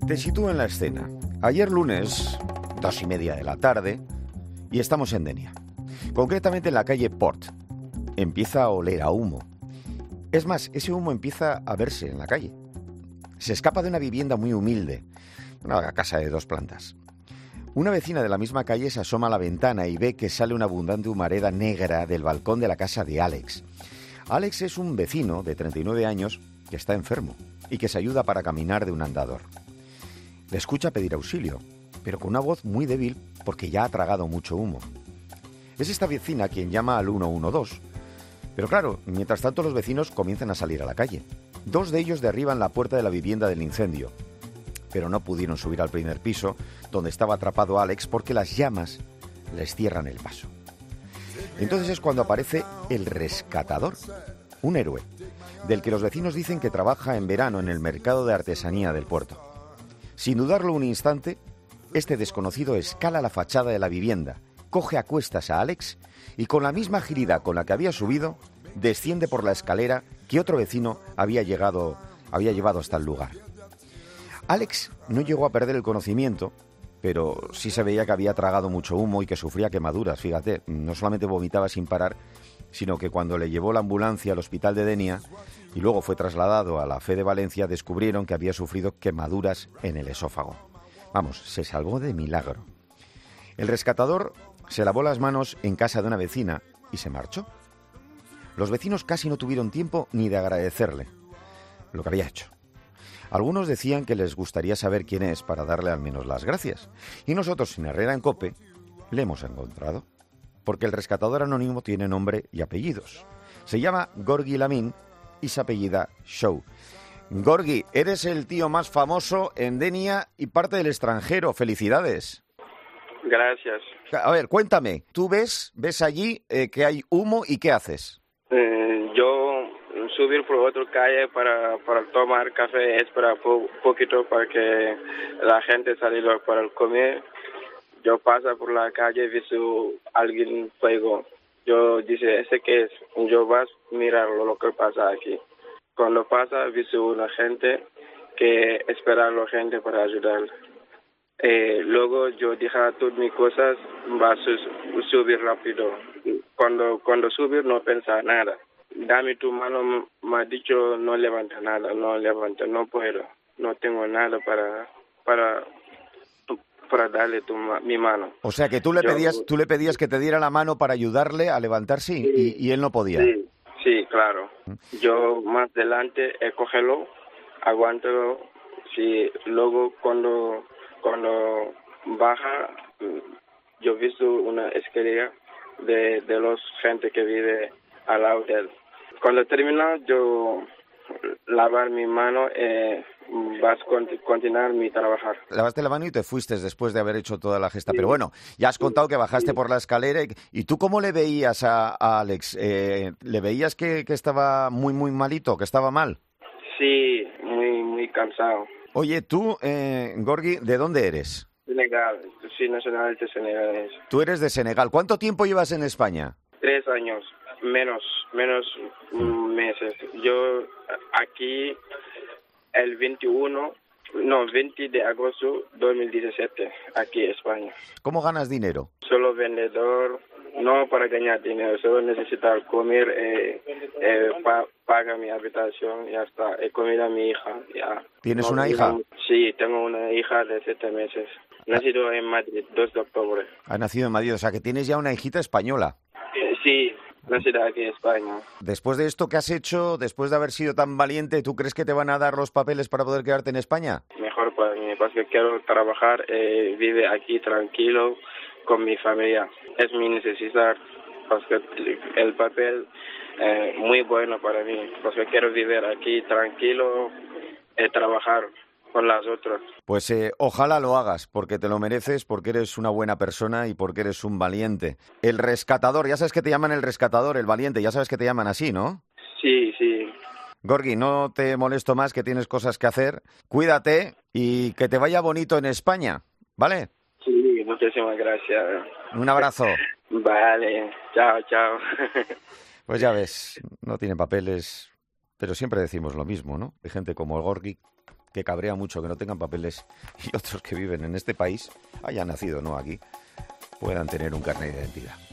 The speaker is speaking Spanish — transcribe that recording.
Te sitúo en la escena. Ayer lunes, 2:30 de la tarde, y estamos en Denia. Concretamente en la calle Port. Empieza a oler a humo. Es más, ese humo empieza a verse en la calle. Se escapa de una vivienda muy humilde, una casa de 2 plantas. Una vecina de la misma calle se asoma a la ventana y ve que sale una abundante humareda negra del balcón de la casa de Alex. Alex es un vecino de 39 años que está enfermo y que se ayuda para caminar de un andador. Le escucha pedir auxilio, pero con una voz muy débil porque ya ha tragado mucho humo. Es esta vecina quien llama al 112. Pero claro, mientras tanto los vecinos comienzan a salir a la calle. 2 de ellos derriban la puerta de la vivienda del incendio, pero no pudieron subir al primer piso, donde estaba atrapado Alex, porque las llamas les cierran el paso. Entonces es cuando aparece el rescatador, un héroe, del que los vecinos dicen que trabaja en verano en el mercado de artesanía del puerto. Sin dudarlo un instante, este desconocido escala la fachada de la vivienda, coge a cuestas a Alex y con la misma agilidad con la que había subido, desciende por la escalera que otro vecino había llevado hasta el lugar. Alex no llegó a perder el conocimiento, pero sí se veía que había tragado mucho humo y que sufría quemaduras, fíjate. No solamente vomitaba sin parar, sino que cuando le llevó la ambulancia al hospital de Denia y luego fue trasladado a la FE de Valencia, descubrieron que había sufrido quemaduras en el esófago. Vamos, se salvó de milagro. El rescatador se lavó las manos en casa de una vecina y se marchó. Los vecinos casi no tuvieron tiempo ni de agradecerle lo que había hecho. Algunos decían que les gustaría saber quién es para darle al menos las gracias. Y nosotros, en Herrera en Cope, le hemos encontrado. Porque el rescatador anónimo tiene nombre y apellidos. Se llama Gorgi Lamin y se apellida Show. Gorgi, eres el tío más famoso en Denia y parte del extranjero. ¡Felicidades! Gracias. A ver, cuéntame. ¿Tú ves allí que hay humo y qué haces? Yo subir por otra calle para tomar café, esperar poquito para que la gente salga para comer. Yo paso por la calle, visto alguien fuego. Yo dice, ¿ese qué es? Yo vas a mirar lo que pasa aquí. Cuando pasa, visto una gente que espera a la gente para ayudar. Luego yo dije todas mis cosas, va a subir rápido. Cuando subir no piensa nada. Dame tu mano, me ha dicho no levanta nada, no puedo. No tengo nada para darle mi mano. O sea que tú le pedías que te diera la mano para ayudarle a levantarse y él no podía. Sí, claro. Yo más adelante cógelo, aguántalo. Sí, luego cuando baja, yo he visto una escalera de los gente que vive al lado de él. Cuando termina, yo lavar mi mano, vas a continuar mi trabajar. Lavaste la mano y te fuiste después de haber hecho toda la gesta. Sí. Pero bueno, ya has contado que bajaste por la escalera. ¿Y tú cómo le veías a Alex? ¿Le veías que estaba muy, muy malito, que estaba mal? Sí, muy cansado. Oye, tú, Gorgi, ¿de dónde eres? Senegal, soy nacional de Senegal. Tú eres de Senegal. ¿Cuánto tiempo llevas en España? 3 años, menos meses. Yo aquí el 20 de agosto 2017, aquí en España. ¿Cómo ganas dinero? Solo vendedor, no para ganar dinero, solo necesitar comer, paga mi habitación y ya está, comida a mi hija. Ya. ¿Tienes una hija? Sí, tengo una hija de 7 meses. Nacido en Madrid, 2 de octubre. Ha nacido en Madrid, o sea que tienes ya una hijita española. Sí, nacida aquí en España. Después de esto que has hecho, después de haber sido tan valiente, ¿tú crees que te van a dar los papeles para poder quedarte en España? Mejor para mí, porque quiero trabajar, vive aquí tranquilo con mi familia. Es mi necesidad, porque el papel muy bueno para mí, porque quiero vivir aquí tranquilo y trabajar con las otras. Pues ojalá lo hagas, porque te lo mereces, porque eres una buena persona y porque eres un valiente. El rescatador, ya sabes que te llaman el rescatador, el valiente, ya sabes que te llaman así, ¿no? Sí, sí. Gorgi, no te molesto más, que tienes cosas que hacer. Cuídate y que te vaya bonito en España, ¿vale? Sí, muchísimas gracias. Un abrazo. Vale, chao. Pues ya ves, no tiene papeles, pero siempre decimos lo mismo, ¿no? Hay gente como el Gorgi que cabrea mucho que no tengan papeles y otros que viven en este país, hayan nacido no aquí, puedan tener un carnet de identidad.